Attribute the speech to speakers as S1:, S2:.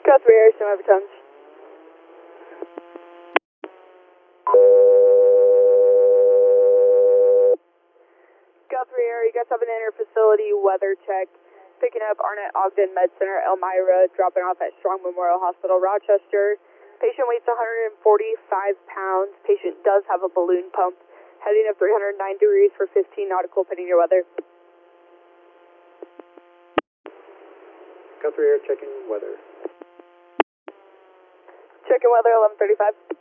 S1: Guthrie Air, some overtones. Guthrie Air, you guys have an inter-facility weather check. Picking up Arnett Ogden Med Center, Elmira, dropping off at Strong Memorial Hospital, Rochester. Patient weighs 145 pounds. Patient does have a balloon pump. Heading of 309 degrees for 15 nautical, pending your weather.
S2: Guthrie Air, checking weather.
S1: Checking weather, 1135.